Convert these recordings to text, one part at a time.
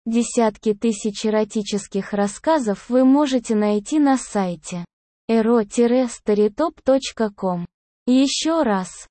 Десятки тысяч эротических рассказов вы можете найти на сайте ero-storytop.com. Еще раз,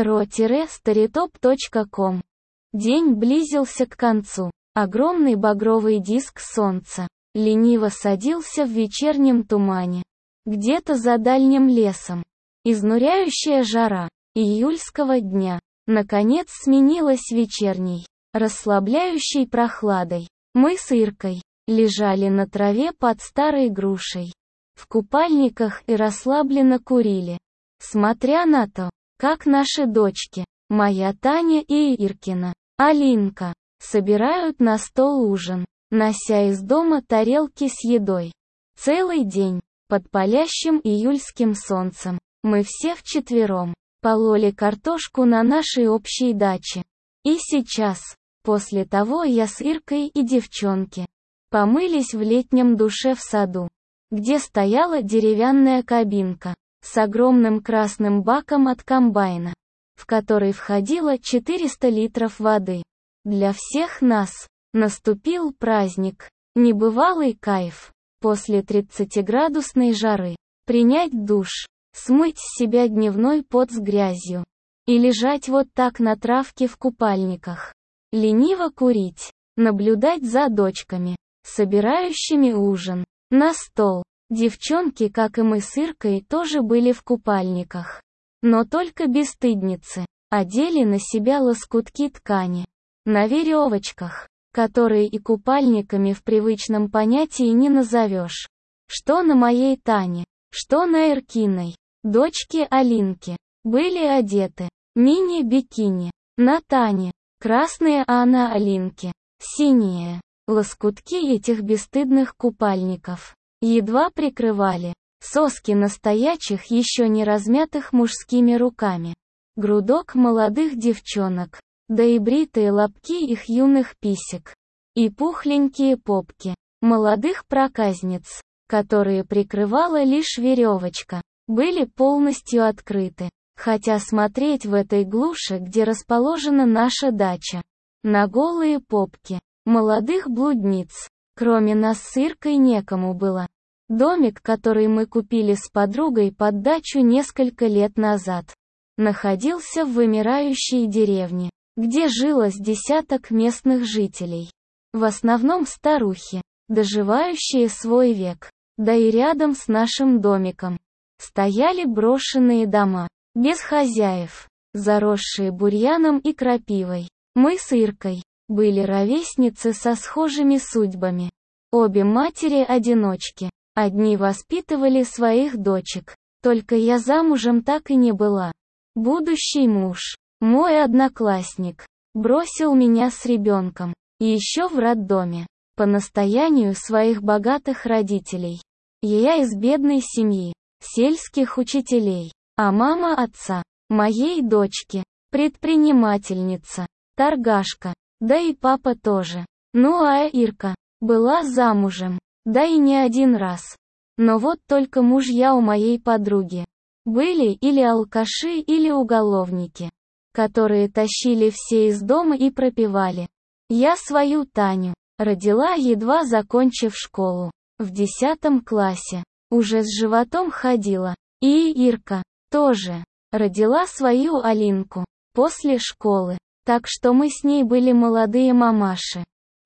ero-storytop.com. День близился к концу. Огромный багровый диск солнца лениво садился в вечернем тумане. Где-то за дальним лесом. Изнуряющая жара июльского дня наконец сменилась вечерней, расслабляющей прохладой. Мы с Иркой лежали на траве под старой грушей, в купальниках и расслабленно курили, смотря на то, как наши дочки, моя Таня и Иркина, Алинка, собирают на стол ужин, нося из дома тарелки с едой. Целый день, под палящим июльским солнцем, мы все вчетвером пололи картошку на нашей общей даче. И сейчас, после того я с Иркой и девчонки помылись в летнем душе в саду, где стояла деревянная кабинка с огромным красным баком от комбайна, в который входило 400 литров воды. Для всех нас наступил праздник, небывалый кайф, после 30-градусной жары, принять душ, смыть с себя дневной пот с грязью и лежать вот так на травке в купальниках, лениво курить, наблюдать за дочками, собирающими ужин на стол. Девчонки, как и мы с Иркой, тоже были в купальниках. Но только бесстыдницы одели на себя лоскутки ткани на веревочках, которые и купальниками в привычном понятии не назовешь. Что на моей Тане, что на Иркиной, дочке Алинке, были одеты мини-бикини. На Тане красные, а на Алинке синие. Лоскутки этих бесстыдных купальников едва прикрывали соски настоящих, еще не размятых мужскими руками, грудок молодых девчонок, да и бритые лобки их юных писек, и пухленькие попки молодых проказниц, которые прикрывала лишь веревочка, были полностью открыты. Хотя смотреть в этой глуши, где расположена наша дача, на голые попки молодых блудниц, кроме нас с Иркой, некому было. Домик, который мы купили с подругой под дачу несколько лет назад, находился в вымирающей деревне, где жило с десяток местных жителей. В основном старухи, доживающие свой век. Да и рядом с нашим домиком стояли брошенные дома, без хозяев, заросшие бурьяном и крапивой. Мы с Иркой были ровесницы со схожими судьбами. Обе матери-одиночки. Одни воспитывали своих дочек, только я замужем так и не была. Будущий муж, мой одноклассник, бросил меня с ребенком, и еще в роддоме, по настоянию своих богатых родителей. Я из бедной семьи, сельских учителей, а мама отца, моей дочки, предпринимательница, торгашка, да и папа тоже. Ну а Ирка была замужем, да и не один раз. Но вот только мужья у моей подруги были или алкаши, или уголовники, которые тащили все из дома и пропивали. Я свою Таню родила, едва закончив школу, в 10 классе, уже с животом ходила. И Ирка тоже родила свою Алинку после школы, так что мы с ней были молодые мамаши,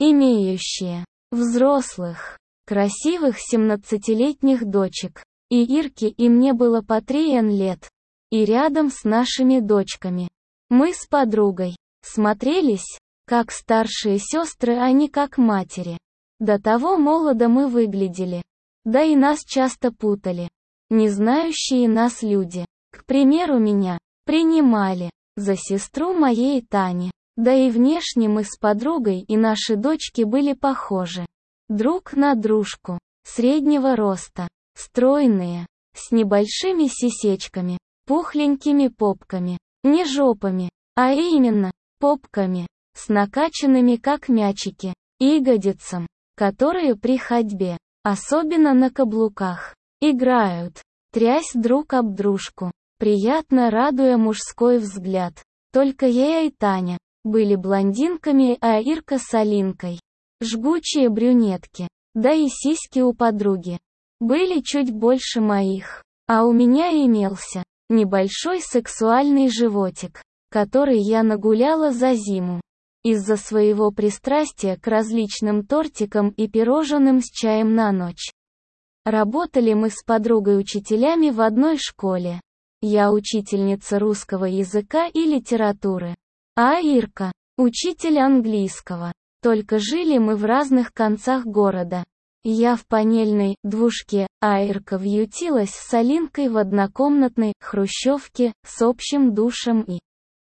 имеющие взрослых, красивых 17-летних дочек. И Ирке и мне было по 3 лет. И рядом с нашими дочками мы с подругой смотрелись как старшие сестры, а не как матери. До того молодо мы выглядели. Да и нас часто путали не знающие нас люди. К примеру, меня принимали за сестру моей Тани. Да и внешне мы с подругой и наши дочки были похожи друг на дружку, среднего роста, стройные, с небольшими сисечками, пухленькими попками, не жопами, а именно попками, с накачанными как мячики, ягодицам, которые при ходьбе, особенно на каблуках, играют, трясь друг об дружку, приятно радуя мужской взгляд. Только я и Таня были блондинками, а Ирка с Алинкой жгучие брюнетки, да и сиськи у подруги были чуть больше моих, а у меня имелся небольшой сексуальный животик, который я нагуляла за зиму. Из-за своего пристрастия к различным тортикам и пирожным с чаем на ночь. Работали мы с подругой учителями в одной школе. Я учительница русского языка и литературы, а Ирка – учитель английского. Только жили мы в разных концах города. Я в панельной двушке, а Ирка вьютилась с Алинкой в однокомнатной хрущевке с общим душем и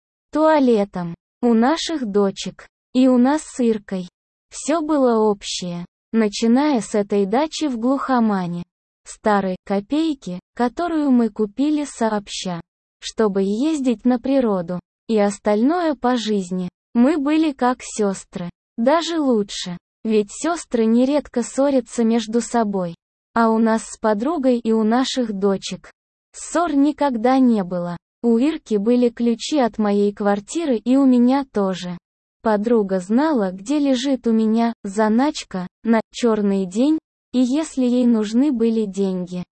туалетом. У наших дочек. И у нас с Иркой. Все было общее. Начиная с этой дачи в глухомане. Старой копейки, которую мы купили сообща. Чтобы ездить на природу. И остальное по жизни. Мы были как сестры. Даже лучше. Ведь сестры нередко ссорятся между собой. А у нас с подругой и у наших дочек ссор никогда не было. У Ирки были ключи от моей квартиры и у меня тоже. Подруга знала, где лежит у меня заначка на черный день, и если ей нужны были деньги.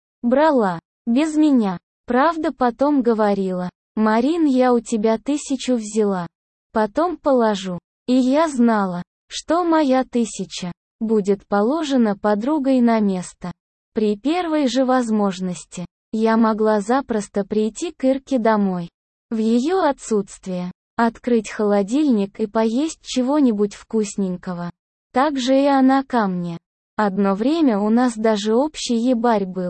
Брала. Без меня. Правда, потом говорила: «Марин, я у тебя 1000 взяла. Потом положу». И я знала, что моя 1000 будет положена подругой на место. При первой же возможности. Я могла запросто прийти к Ирке домой. В ее отсутствие. Открыть холодильник и поесть чего-нибудь вкусненького. Так же и она ко мне. Одно время у нас даже общий ебарь был.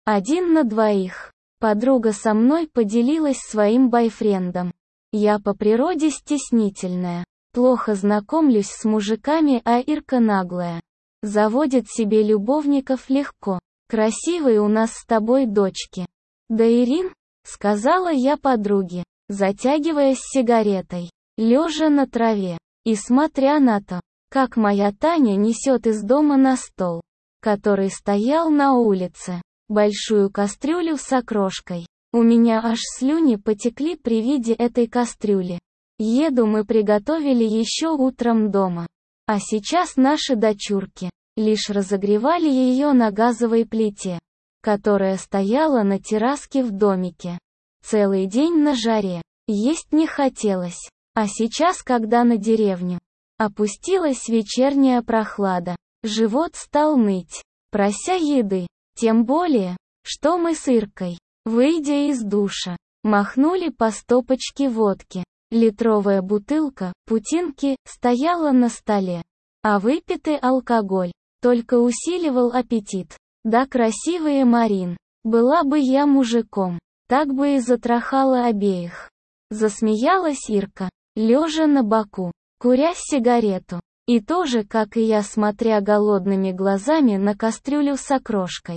1 на 2. Подруга со мной поделилась своим бойфрендом. Я по природе стеснительная. Плохо знакомлюсь с мужиками, а Ирка наглая. Заводит себе любовников легко. Красивые у нас с тобой дочки. Да, Ирин, сказала я подруге, затягиваясь сигаретой, лежа на траве, и смотря на то, как моя Таня несет из дома на стол, который стоял на улице, большую кастрюлю с окрошкой. У меня аж слюни потекли при виде этой кастрюли. Еду мы приготовили еще утром дома. А сейчас наши дочурки лишь разогревали ее на газовой плите, которая стояла на терраске в домике. Целый день на жаре. Есть не хотелось. А сейчас, когда на деревню опустилась вечерняя прохлада, живот стал ныть, прося еды. Тем более, что мы с Иркой, выйдя из душа, махнули по стопочке водки. Литровая бутылка путинки стояла на столе, а выпитый алкоголь только усиливал аппетит. Да, красивая Марин, была бы я мужиком, так бы и затрахала обеих. Засмеялась Ирка, лежа на боку, куря сигарету. И тоже, как и я, смотря голодными глазами на кастрюлю с окрошкой.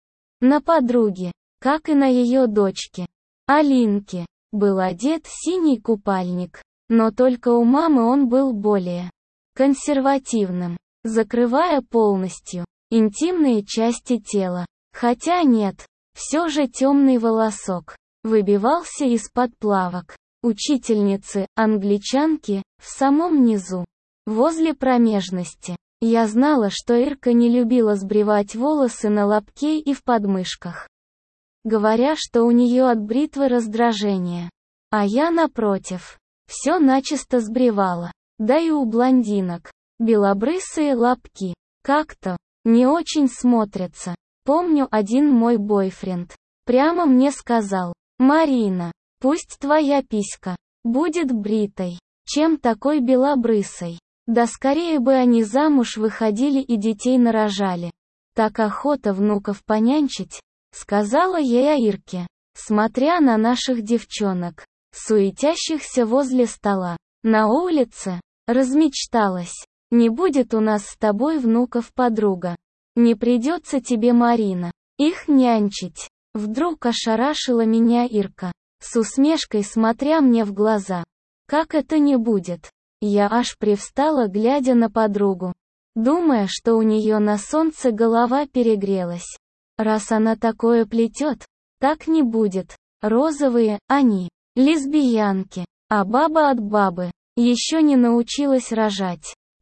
На подруге, как и на ее дочке, Алинке, был одет синий купальник, но только у мамы он был более консервативным, закрывая полностью интимные части тела. Хотя нет, все же темный волосок выбивался из-под плавок учительницы, англичанки, в самом низу, возле промежности. Я знала, что Ирка не любила сбривать волосы на лобке и в подмышках, говоря, что у нее от бритвы раздражение. А я, напротив, все начисто сбривала. Да и у блондинок белобрысые лобки как-то не очень смотрятся. Помню, один мой бойфренд прямо мне сказал: «Марина, пусть твоя писька будет бритой, чем такой белобрысой. Да скорее бы они замуж выходили и детей нарожали. Так охота внуков понянчить», сказала я Ирке, смотря на наших девчонок, суетящихся возле стола. На улице размечталась. Не будет у нас с тобой внуков, подруга. Не придется тебе, Марина, их нянчить. Вдруг ошарашила меня Ирка, с усмешкой смотря мне в глаза. Как это не будет? Я аж привстала, глядя на подругу, думая, что у нее на солнце голова перегрелась. Раз она такое плетет, так не будет. Розовые, они, лесбиянки, а баба от бабы, еще не научилась рожать.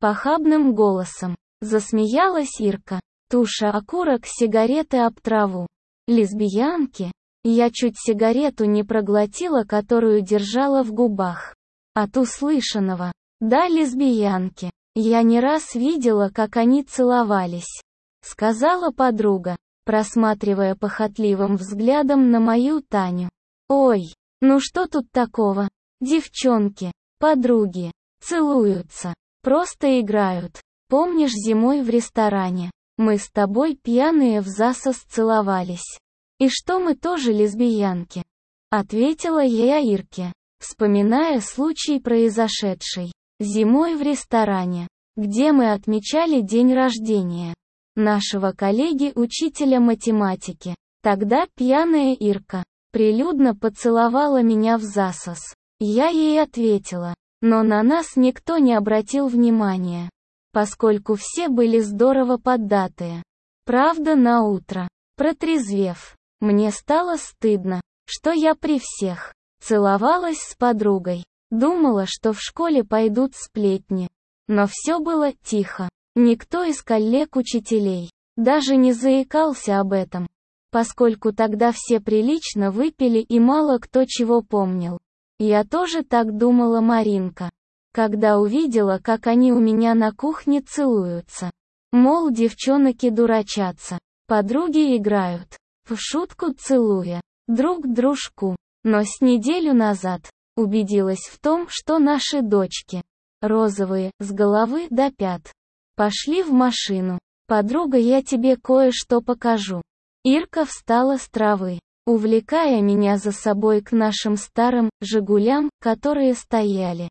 Похабным голосом. Засмеялась Ирка. Туша окурок сигареты об траву. Лесбиянки? Я чуть сигарету не проглотила, которую держала в губах. От услышанного. Да, лесбиянки. Я не раз видела, как они целовались. Сказала подруга, просматривая похотливым взглядом на мою Таню. Ой, ну что тут такого? Девчонки, подруги, целуются, просто играют. Помнишь, зимой в ресторане мы с тобой пьяные в засос целовались? И что, мы тоже лесбиянки? Ответила я Ирке, вспоминая случай, произошедший зимой в ресторане, где мы отмечали день рождения нашего коллеги-учителя математики. Тогда пьяная Ирка прилюдно поцеловала меня в засос. Я ей ответила, но на нас никто не обратил внимания, поскольку все были здорово поддатые. Правда, на утро, протрезвев, мне стало стыдно, что я при всех целовалась с подругой. Думала, что в школе пойдут сплетни. Но все было тихо. Никто из коллег-учителей даже не заикался об этом, поскольку тогда все прилично выпили и мало кто чего помнил. Я тоже так думала, Маринка, когда увидела, как они у меня на кухне целуются. Мол, девчонки дурачатся, подруги играют, в шутку целуя друг дружку. Но с неделю назад убедилась в том, что наши дочки, розовые, с головы до пят, пошли в машину. Подруга, я тебе кое-что покажу. Ирка встала с травы, увлекая меня за собой к нашим старым «Жигулям», которые стояли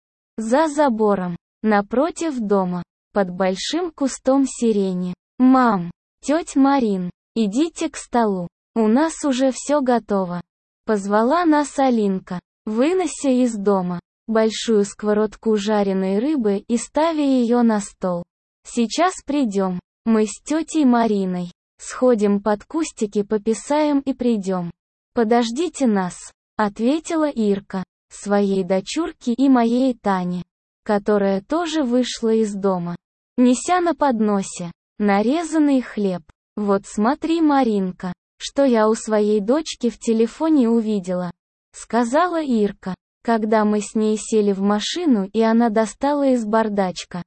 за забором, напротив дома, под большим кустом сирени. «Мам, тетя Марин, идите к столу, у нас уже все готово», позвала нас Алинка, вынося из дома большую сковородку жареной рыбы и ставя ее на стол. «Сейчас придем, мы с тетей Мариной сходим под кустики, пописаем и придем. Подождите нас», ответила Ирка, своей дочурке и моей Тане, которая тоже вышла из дома, неся на подносе нарезанный хлеб. «Вот смотри, Маринка, что я у своей дочки в телефоне увидела», сказала Ирка, когда мы с ней сели в машину и она достала из бардачка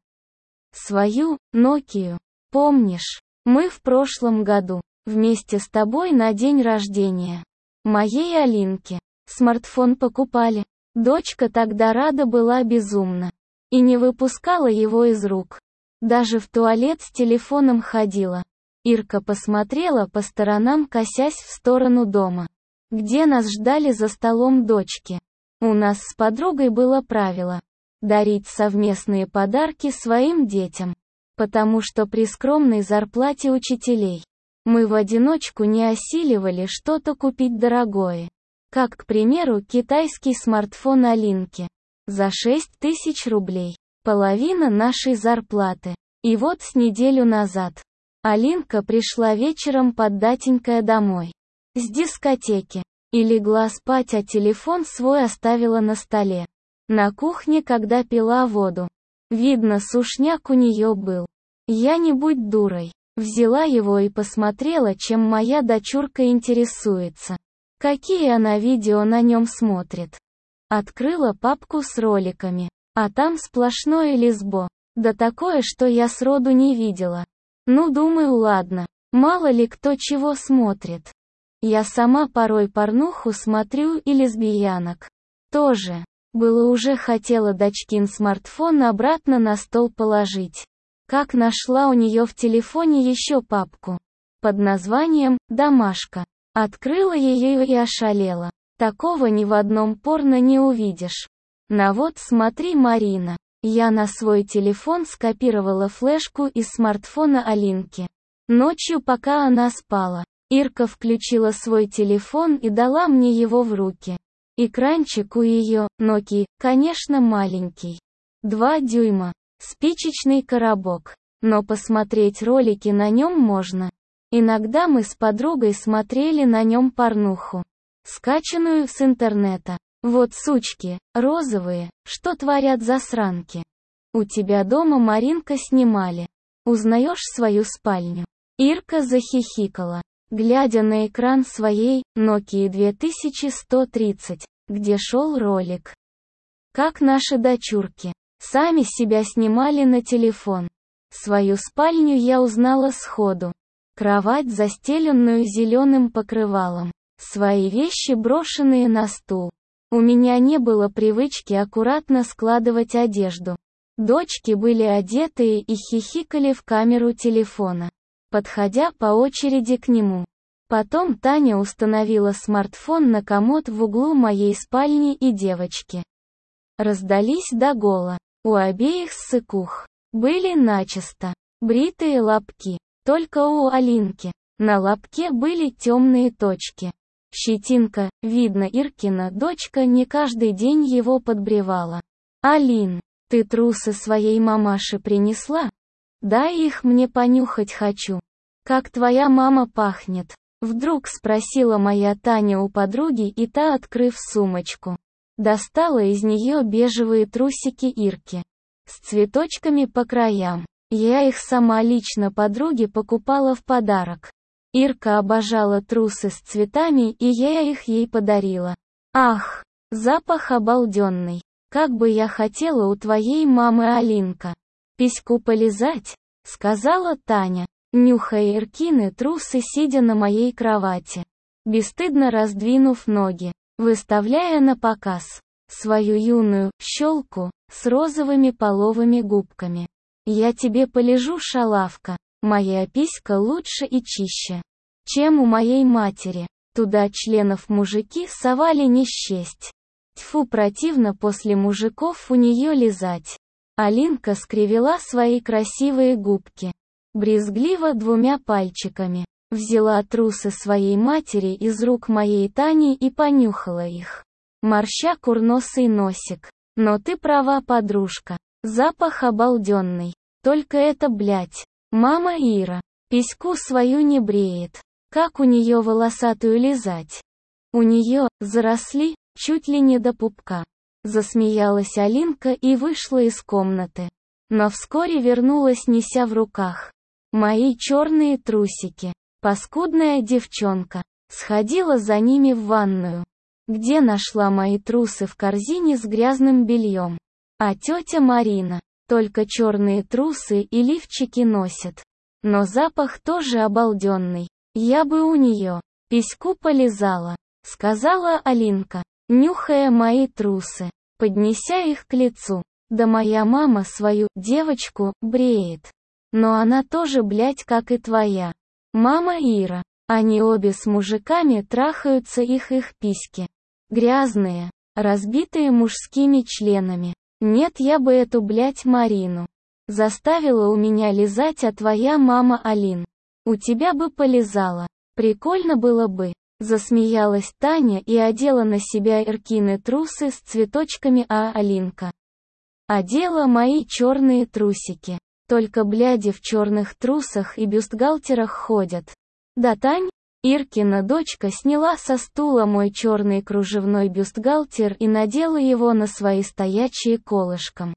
свою Nokia. «Помнишь, мы в прошлом году вместе с тобой на день рождения моей Алинке смартфон покупали?» Дочка тогда рада была безумно и не выпускала его из рук. Даже в туалет с телефоном ходила. Ирка посмотрела по сторонам, косясь в сторону дома, где нас ждали за столом дочки. У нас с подругой было правило дарить совместные подарки своим детям, потому что при скромной зарплате учителей мы в одиночку не осиливали что-то купить дорогое, как, к примеру, китайский смартфон Алинки за 6000 рублей, половина нашей зарплаты. И вот с неделю назад Алинка пришла вечером поддатенькая домой с дискотеки и легла спать, а телефон свой оставила на столе на кухне, когда пила воду. Видно, сушняк у нее был. Я, не будь дурой, взяла его и посмотрела, чем моя дочурка интересуется, какие она видео на нем смотрит. Открыла папку с роликами, а там сплошное лесбо, да такое, что я сроду не видела. Ну, думаю, ладно, мало ли кто чего смотрит. Я сама порой порнуху смотрю и лесбиянок тоже. Было уже хотела дочкин смартфон обратно на стол положить, как нашла у нее в телефоне еще папку под названием «Домашка». Открыла ее и ошалела. Такого ни в одном порно не увидишь. На вот смотри, Марина. Я на свой телефон скопировала флешку из смартфона Алинки. Ночью, пока она спала, Ирка включила свой телефон и дала мне его в руки. Экранчик у ее Nokia, конечно, маленький. 2 дюйма. Спичечный коробок. Но посмотреть ролики на нем можно. Иногда мы с подругой смотрели на нем порнуху, скачанную с интернета. Вот сучки, розовые, что творят засранки. У тебя дома Маринка снимали. Узнаешь свою спальню?» Ирка захихикала, глядя на экран своей Nokia 2130, где шел ролик. Как наши дочурки сами себя снимали на телефон. Свою спальню я узнала сходу. Кровать, застеленную зеленым покрывалом. Свои вещи, брошенные на стул. У меня не было привычки аккуратно складывать одежду. Дочки были одетые и хихикали в камеру телефона, подходя по очереди к нему. Потом Таня установила смартфон на комод в углу моей спальни, и девочки раздались до гола. У обеих ссыкух были начисто бритые лобки. Только у Алинки на лобке были темные точки. Щетинка, видно, Иркина дочка не каждый день его подбривала. «Алин, ты трусы своей мамаше принесла? Дай их мне понюхать хочу. Как твоя мама пахнет?» Вдруг спросила моя Таня у подруги, и та, открыв сумочку, достала из нее бежевые трусики Ирки с цветочками по краям. Я их сама лично подруге покупала в подарок. Ирка обожала трусы с цветами, и я их ей подарила. Ах, запах обалденный. Как бы я хотела у твоей мамы, Алинка, письку полизать, сказала Таня, нюхая Иркины трусы, сидя на моей кровати, бесстыдно раздвинув ноги, выставляя на показ свою юную щелку с розовыми половыми губками. «Я тебе полижу, шалавка, моя писька лучше и чище, чем у моей матери». Туда членов мужики совали не счесть. Тьфу, противно после мужиков у нее лизать. Алинка скривила свои красивые губки, брезгливо двумя пальчиками, взяла трусы своей матери из рук моей Тани и понюхала их, морща курносый носик. «Но ты права, подружка, запах обалденный. Только это, блять, мама Ира письку свою не бреет. Как у нее волосатую лизать? У нее заросли чуть ли не до пупка». Засмеялась Алинка и вышла из комнаты. Но вскоре вернулась, неся в руках мои черные трусики. Паскудная девчонка сходила за ними в ванную, где нашла мои трусы в корзине с грязным бельем. А тетя Марина только черные трусы и лифчики носит. Но запах тоже обалденный. Я бы у нее письку полизала, сказала Алинка, нюхая мои трусы, поднеся их к лицу. Да моя мама свою девочку бреет. Но она тоже, блять, как и твоя мама Ира. Они обе с мужиками трахаются, их письки грязные, разбитые мужскими членами. Нет, я бы эту, блять, Марину заставила у меня лизать, а твоя мама, Алин, у тебя бы полизала. Прикольно было бы. Засмеялась Таня и одела на себя Иркины трусы с цветочками, а Алинка одела мои черные трусики. Только бляди в черных трусах и бюстгальтерах ходят. Да, Тань? Иркина дочка сняла со стула мой черный кружевной бюстгальтер и надела его на свои стоячие колышком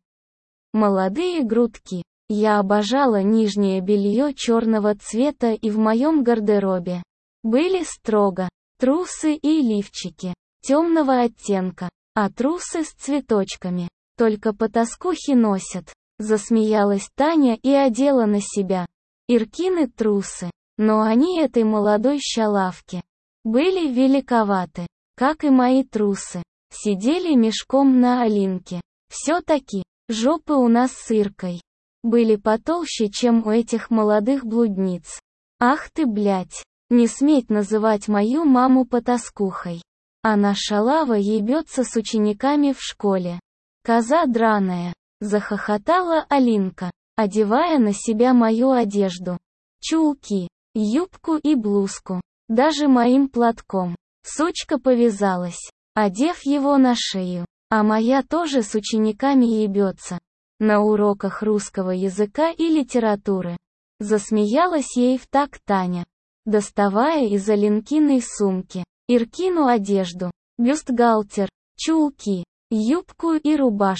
молодые грудки. Я обожала нижнее белье черного цвета, и в моем гардеробе были строго трусы и лифчики темного оттенка, а трусы с цветочками только потаскухи носят. Засмеялась Таня и одела на себя Иркины трусы. Но они этой молодой шалавке были великоваты, как и мои трусы. Сидели мешком на Алинке. Все-таки жопы у нас с Иркой были потолще, чем у этих молодых блудниц. Ах ты, блять, не сметь называть мою маму потаскухой. Она шалава, ебется с учениками в школе. Коза драная, захохотала Алинка, одевая на себя мою одежду. Чулки, юбку и блузку, даже моим платком. Сучка повязалась, одев его на шею. А моя тоже с учениками ебется на уроках русского языка и литературы. Засмеялась ей в такт Таня, доставая из Алинкиной сумки Иркину одежду, бюстгальтер, чулки, юбку и рубашку.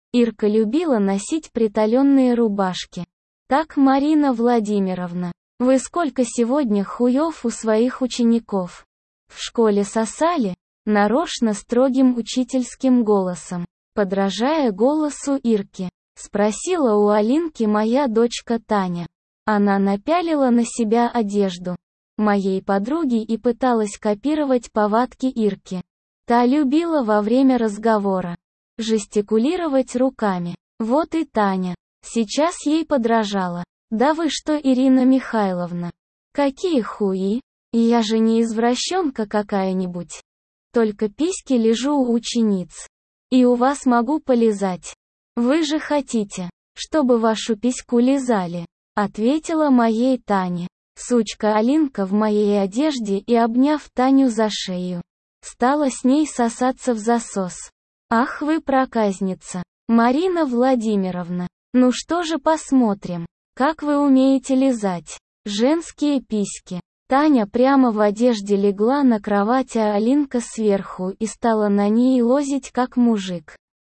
Ирка любила носить приталенные рубашки. Так, Марина Владимировна, вы сколько сегодня хуев у своих учеников? В школе сосали? Нарочно строгим учительским голосом, подражая голосу Ирки, спросила у Алинки моя дочка Таня. Она напялила на себя одежду моей подруги и пыталась копировать повадки Ирки. Та любила во время разговора жестикулировать руками. Вот и Таня сейчас ей подражала. Да вы что, Ирина Михайловна? Какие хуи? Я же не извращенка какая-нибудь. Только письки лижу у учениц. И у вас могу полизать. Вы же хотите, чтобы вашу письку лизали, ответила моей Тане. Сучка Алинка в моей одежде и, обняв Таню за шею, стала с ней сосаться в засос. Ах вы проказница, Марина Владимировна. Ну что же, посмотрим, как вы умеете лизать женские письки. Таня прямо в одежде легла на кровать, а Алинка сверху и стала на ней лозить как мужик,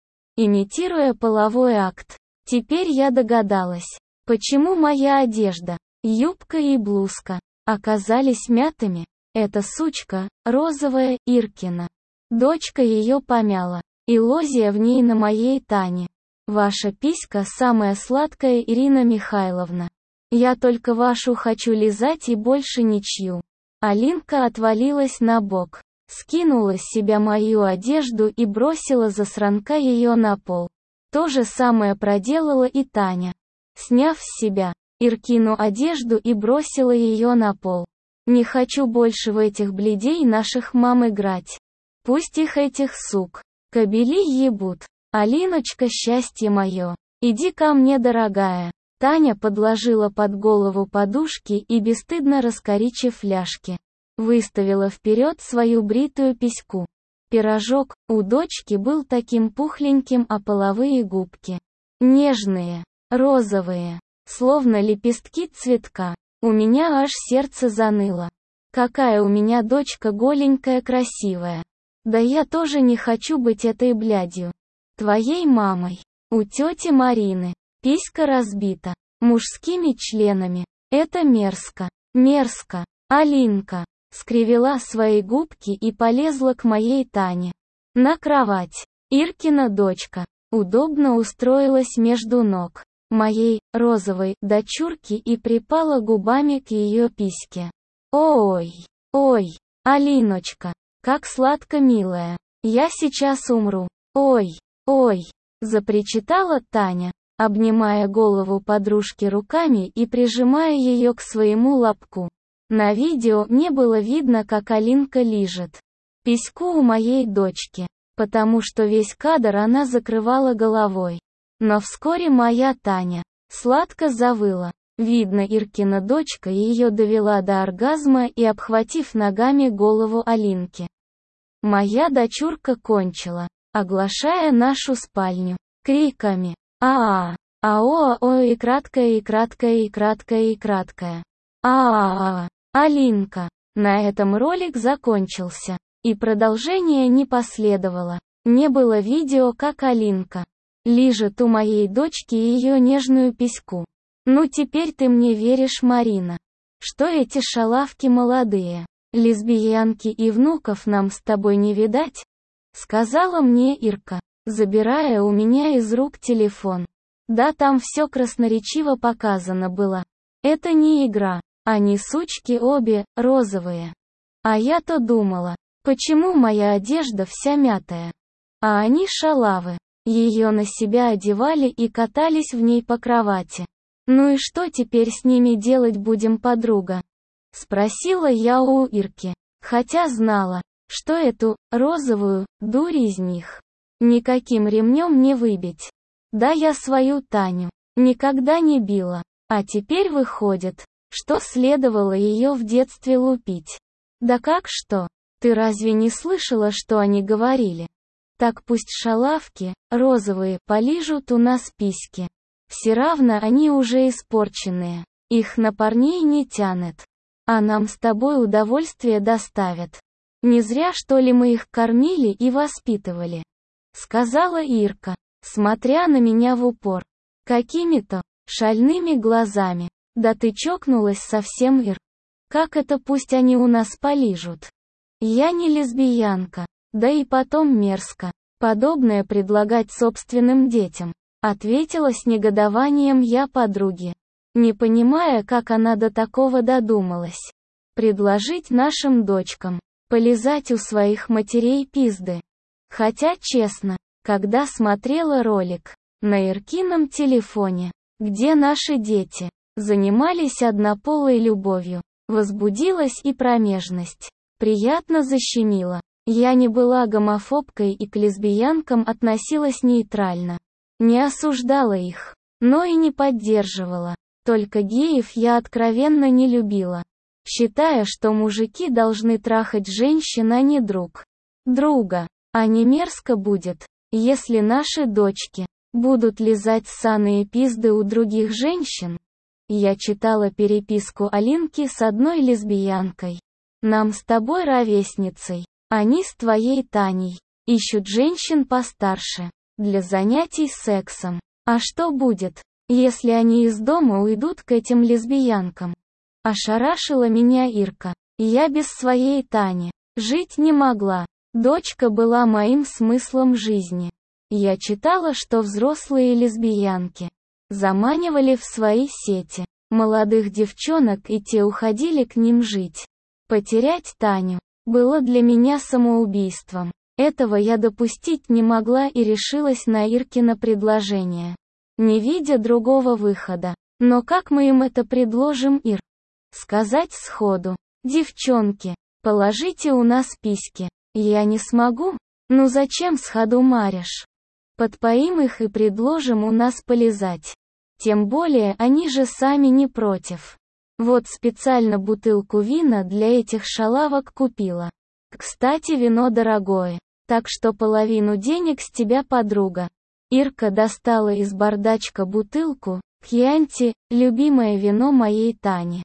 имитируя половой акт. Теперь я догадалась, почему моя одежда, юбка и блузка, оказались мятыми. Эта сучка, розовая, Иркина дочка, ее помяла, и лозия в ней на моей Тане. Ваша писька самая сладкая, Ирина Михайловна. Я только вашу хочу лизать и больше ничью. Алинка отвалилась на бок, скинула с себя мою одежду и бросила засранка ее на пол. То же самое проделала и Таня, сняв с себя Иркину одежду и бросила ее на пол. Не хочу больше в этих блядей наших мам играть. Пусть их этих сук кобели ебут. Алиночка, счастье мое, иди ко мне, дорогая. Таня подложила под голову подушки и, бесстыдно раскоричив фляжки, выставила вперед свою бритую письку. Пирожок у дочки был таким пухленьким, а половые губки нежные, розовые, словно лепестки цветка. У меня аж сердце заныло. Какая у меня дочка голенькая, красивая. Да я тоже не хочу быть этой блядью. Твоей мамой. У тети Марины писька разбита мужскими членами. Это мерзко. Мерзко. Алинка скривила свои губки и полезла к моей Тане на кровать. Иркина дочка удобно устроилась между ног моей розовой дочурки и припала губами к ее письке. Ой, ой, Алиночка, как сладко, милая. Я сейчас умру. Ой, ой, запричитала Таня, обнимая голову подружки руками и прижимая ее к своему лобку. На видео не было видно, как Алинка лижет письку у моей дочки, потому что весь кадр она закрывала головой. Но вскоре моя Таня сладко завыла. Видно, Иркина дочка ее довела до оргазма и, обхватив ногами голову Алинки, моя дочурка кончила, оглашая нашу спальню криками «А-а-а! Ао-ао! И краткая, и краткая, и краткая, и краткая! А-а-а! Алинка!» На этом ролик закончился, и продолжение не последовало. Не было видео, как Алинка лижет у моей дочки ее нежную письку. Ну теперь ты мне веришь, Марина, что эти шалавки молодые, лесбиянки, и внуков нам с тобой не видать? Сказала мне Ирка, забирая у меня из рук телефон. Да, там все красноречиво показано было. Это не игра, они сучки обе, розовые. А я-то думала, почему моя одежда вся мятая? А они шалавы. Ее на себя одевали и катались в ней по кровати. Ну и что теперь с ними делать будем, подруга? Спросила я у Ирки, хотя знала, что эту розовую дурь из них никаким ремнем не выбить. Да, я свою Таню никогда не била, а теперь выходит, что следовало ее в детстве лупить. Да как что? Ты разве не слышала, что они говорили? Так пусть шалавки, розовые, полижут у нас письки. Все равно они уже испорченные. Их на парней не тянет. А нам с тобой удовольствие доставят. Не зря, что ли, мы их кормили и воспитывали? Сказала Ирка. смотря на меня в упор. Какими-то шальными глазами. Да ты чокнулась совсем, Ир. Как это пусть они у нас полижут? Я не лесбиянка. Да и потом мерзко. Подобное предлагать собственным детям. Ответила с негодованием я подруге, не понимая, как она до такого додумалась. Предложить нашим дочкам полизать у своих матерей пизды. Хотя честно, когда смотрела ролик на Иркином телефоне, где наши дети занимались однополой любовью, возбудилась и промежность. Приятно защемило. Я не была гомофобкой и к лесбиянкам относилась нейтрально. Не осуждала их, но и не поддерживала. Только геев я откровенно не любила, считая, что мужики должны трахать женщин, а не друг друга. А не мерзко будет, если наши дочки будут лизать ссаные пизды у других женщин? Я читала переписку Алинки с одной лесбиянкой. Нам с тобой ровесницей. Они с твоей Таней ищут женщин постарше для занятий сексом. А что будет, если они из дома уйдут к этим лесбиянкам? Ошарашила меня Ирка. Я без своей Тани жить не могла. Дочка была моим смыслом жизни. Я читала, что взрослые лесбиянки заманивали в свои сети молодых девчонок, и те уходили к ним жить. Потерять Таню было для меня самоубийством. Этого я допустить не могла и решилась на Иркино предложение, не видя другого выхода. Но как мы им это предложим, Ир? Сказать сходу: девчонки, положите у нас письки. Я не смогу. Ну зачем сходу маришь? Подпоим их и предложим у нас полизать. Тем более они же сами не против. Вот специально бутылку вина для этих шалавок купила. Кстати, вино дорогое, так что половину денег с тебя, подруга. Ирка достала из бардачка бутылку Кьянти, любимое вино моей Тани.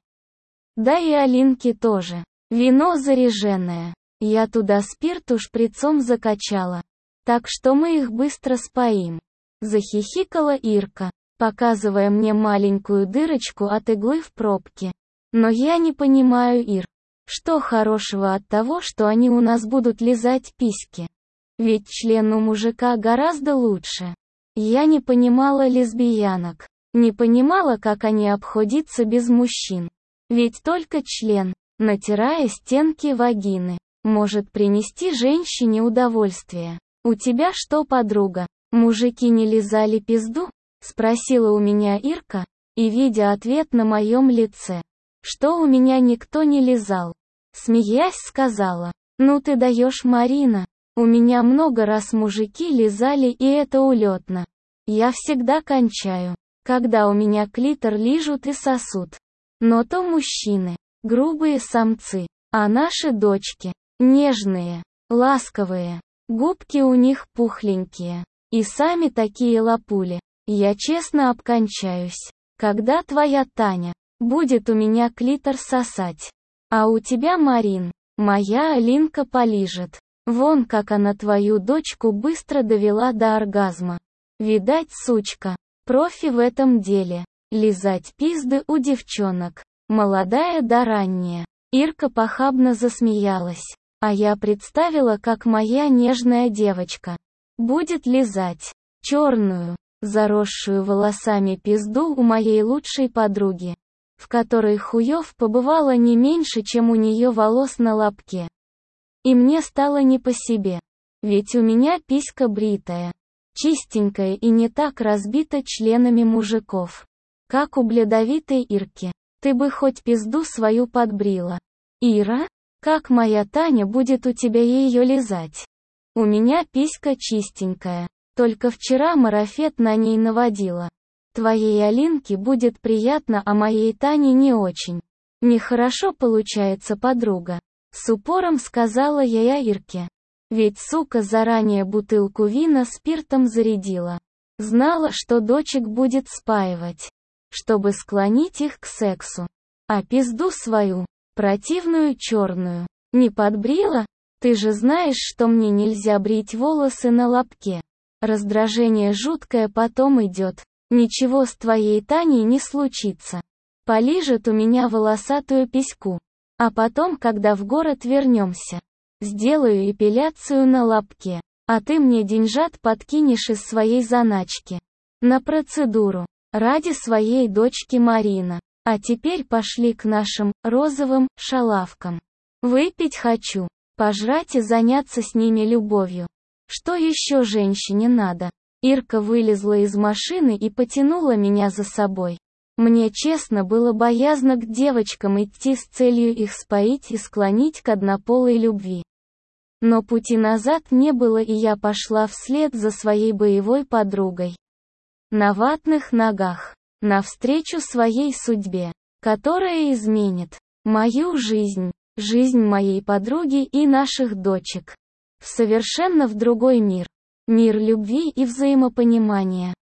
Да и Алинки тоже. Вино заряженное. Я туда спирту шприцом закачала. Так что мы их быстро споим. Захихикала Ирка, показывая мне маленькую дырочку от иглы в пробке. Но я не понимаю, Ир, что хорошего от того, что они у нас будут лизать письки? Ведь член у мужика гораздо лучше. Я не понимала лесбиянок. Не понимала, как они обходятся без мужчин. Ведь только член, натирая стенки вагины, может принести женщине удовольствие. У тебя что, подруга, мужики не лизали пизду? Спросила у меня Ирка, и видя ответ на моем лице, что у меня никто не лизал, смеясь сказала: ну ты даешь, Марина. У меня много раз мужики лизали, и это улетно. Я всегда кончаю, когда у меня клитор лижут и сосут. Но то мужчины, грубые самцы, а наши дочки нежные, ласковые, губки у них пухленькие, и сами такие лапули. Я честно обкончаюсь, когда твоя Таня будет у меня клитор сосать. А у тебя, Марин, моя Алинка полижет. Вон как она твою дочку быстро довела до оргазма. Видать, сучка, профи в этом деле. Лизать пизды у девчонок. Молодая да ранняя. Ирка похабно засмеялась. А я представила, как моя нежная девочка будет лизать черную, заросшую волосами пизду у моей лучшей подруги, в которой хуев побывало не меньше, чем у нее волос на лобке. И мне стало не по себе. Ведь у меня писька бритая, чистенькая и не так разбита членами мужиков, как у бледовитой Ирки. Ты бы хоть пизду свою подбрила. Ира, как моя Таня будет у тебя ее лизать? У меня писька чистенькая, только вчера марафет на ней наводила. Твоей Алинке будет приятно, а моей Тане не очень. Нехорошо получается, подруга. С упором сказала я Ирке. Ведь сука заранее бутылку вина спиртом зарядила. Знала, что дочек будет спаивать, чтобы склонить их к сексу. А пизду свою, противную черную, не подбрила? Ты же знаешь, что мне нельзя брить волосы на лобке. Раздражение жуткое потом идет. Ничего с твоей Таней не случится. Полижет у меня волосатую письку. А потом, когда в город вернемся, сделаю эпиляцию на лобке. А ты мне деньжат подкинешь из своей заначки. На процедуру. Ради своей дочки Марина. А теперь пошли к нашим, розовым, шалавкам. Выпить хочу. Пожрать и заняться с ними любовью. Что еще женщине надо? Ирка вылезла из машины и потянула меня за собой. Мне честно было боязно к девочкам идти с целью их споить и склонить к однополой любви. Но пути назад не было, и я пошла вслед за своей боевой подругой. На ватных ногах. Навстречу своей судьбе, которая изменит мою жизнь, жизнь моей подруги и наших дочек. Совершенно в другой мир. Мир любви и взаимопонимания.